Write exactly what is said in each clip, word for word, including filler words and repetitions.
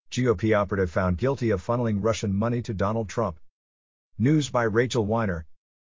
G O P operative found guilty of funneling Russian money to Donald Trump. News by Rachel Weiner.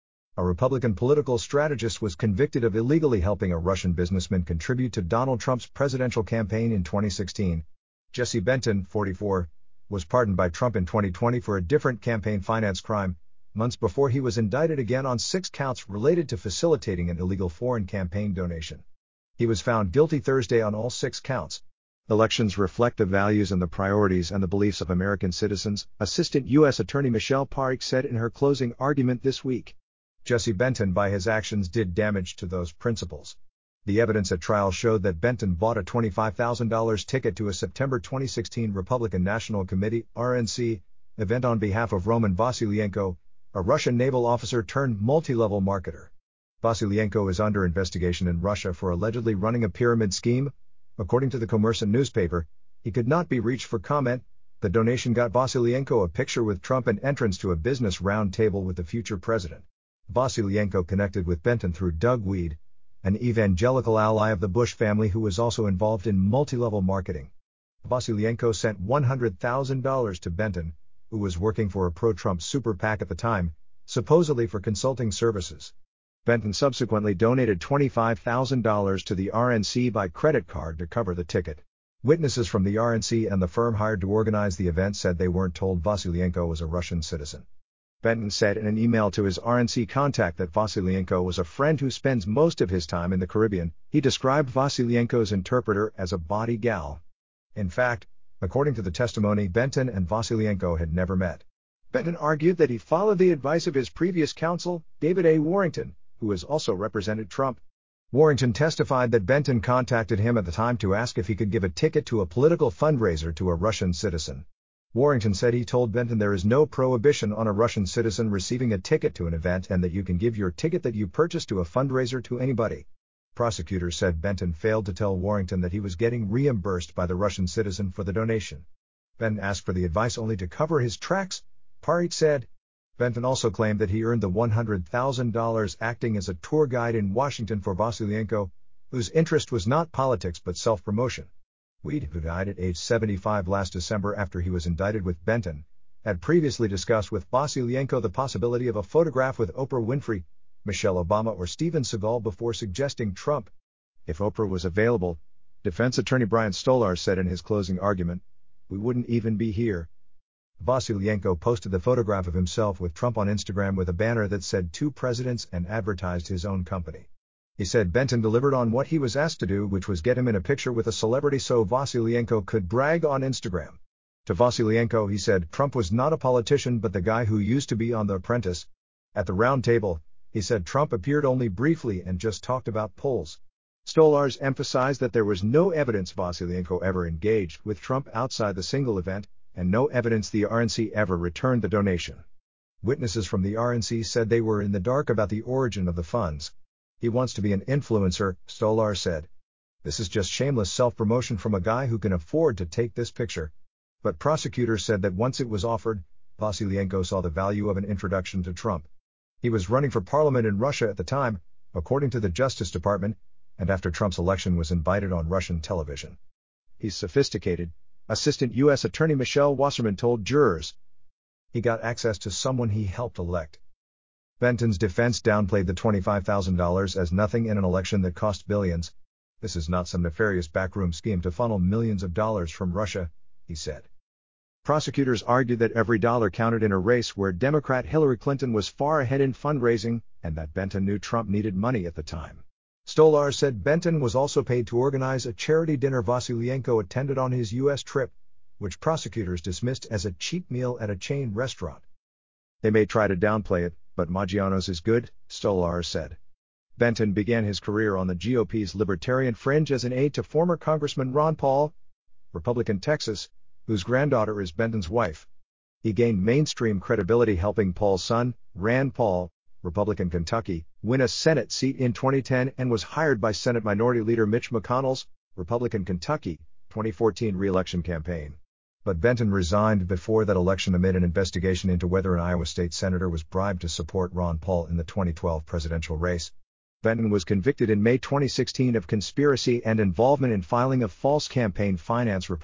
A Republican political strategist was convicted of illegally helping a Russian businessman contribute to Donald Trump's presidential campaign in twenty sixteen. Jesse Benton, forty-four, was pardoned by Trump in twenty twenty for a different campaign finance crime, months before he was indicted again on six counts related to facilitating an illegal foreign campaign donation. He was found guilty Thursday on all six counts. Elections reflect the values and the priorities and the beliefs of American citizens, Assistant U S Attorney Michelle Parikh said in her closing argument this week. Jesse Benton, by his actions, did damage to those principles. The evidence at trial showed that Benton bought a twenty-five thousand dollars ticket to a September twenty sixteen Republican National Committee (R N C) event on behalf of Roman Vasylenko, a Russian naval officer turned multi-level marketer. Vasylenko is under investigation in Russia for allegedly running a pyramid scheme. According to the Kommersant newspaper, he could not be reached for comment. The donation got Vasylenko a picture with Trump and entrance to a business roundtable with the future president. Vasylenko connected with Benton through Doug Wead, an evangelical ally of the Bush family who was also involved in multi-level marketing. Vasylenko sent one hundred thousand dollars to Benton, who was working for a pro-Trump super PAC at the time, supposedly for consulting services. Benton subsequently donated twenty-five thousand dollars to the R N C by credit card to cover the ticket. Witnesses from the R N C and the firm hired to organize the event said they weren't told Vasylenko was a Russian citizen. Benton said in an email to his R N C contact that Vasylenko was a friend who spends most of his time in the Caribbean. He described Vasylenko's interpreter as a body gal. In fact, according to the testimony, Benton and Vasylenko had never met. Benton argued that he followed the advice of his previous counsel, David A. Warrington, who has also represented Trump. Warrington testified that Benton contacted him at the time to ask if he could give a ticket to a political fundraiser to a Russian citizen. Warrington said he told Benton there is no prohibition on a Russian citizen receiving a ticket to an event and that you can give your ticket that you purchased to a fundraiser to anybody. Prosecutors said Benton failed to tell Warrington that he was getting reimbursed by the Russian citizen for the donation. Benton asked for the advice only to cover his tracks, Parikh said. Benton also claimed that he earned the one hundred thousand dollars acting as a tour guide in Washington for Vasylenko, whose interest was not politics but self-promotion. Wead, who died at age seventy-five last December after he was indicted with Benton, had previously discussed with Vasylenko the possibility of a photograph with Oprah Winfrey, Michelle Obama or Steven Seagal before suggesting Trump. If Oprah was available, defense attorney Brian Stolar said in his closing argument, we wouldn't even be here. Vasylenko posted the photograph of himself with Trump on Instagram with a banner that said two presidents and advertised his own company. He said Benton delivered on what he was asked to do, which was get him in a picture with a celebrity so Vasylenko could brag on Instagram. To Vasylenko, he said Trump was not a politician but the guy who used to be on The Apprentice. At the round table, he said Trump appeared only briefly and just talked about polls. Stolars emphasized that there was no evidence Vasylenko ever engaged with Trump outside the single event, and no evidence the R N C ever returned the donation. Witnesses from the R N C said they were in the dark about the origin of the funds. He wants to be an influencer, Stolar said. This is just shameless self-promotion from a guy who can afford to take this picture. But prosecutors said that once it was offered, Vasylenko saw the value of an introduction to Trump. He was running for parliament in Russia at the time, according to the Justice Department, and after Trump's election was invited on Russian television. He's sophisticated, Assistant U S Attorney Michelle Wasserman told jurors. He got access to someone he helped elect. Benton's defense downplayed the twenty-five thousand dollars as nothing in an election that cost billions. This is not some nefarious backroom scheme to funnel millions of dollars from Russia, he said. Prosecutors argued that every dollar counted in a race where Democrat Hillary Clinton was far ahead in fundraising, and that Benton knew Trump needed money at the time. Stolar said Benton was also paid to organize a charity dinner Vasylenko attended on his U S trip, which prosecutors dismissed as a cheap meal at a chain restaurant. They may try to downplay it, but Maggiano's is good, Stolar said. Benton began his career on the G O P's libertarian fringe as an aide to former Congressman Ron Paul, Republican Texas, whose granddaughter is Benton's wife. He gained mainstream credibility helping Paul's son, Rand Paul, Republican Kentucky, win a Senate seat in twenty ten and was hired by Senate Minority Leader Mitch McConnell's, Republican Kentucky, twenty fourteen re-election campaign. But Benton resigned before that election amid an investigation into whether an Iowa state senator was bribed to support Ron Paul in the twenty twelve presidential race. Benton was convicted in May twenty sixteen of conspiracy and involvement in filing of false campaign finance reports,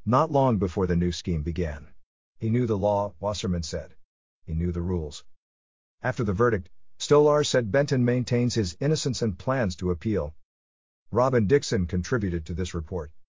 not long before the new scheme began. He knew the law, Wasserman said. He knew the rules. After the verdict, Stolar said Benton maintains his innocence and plans to appeal. Robin Dixon contributed to this report.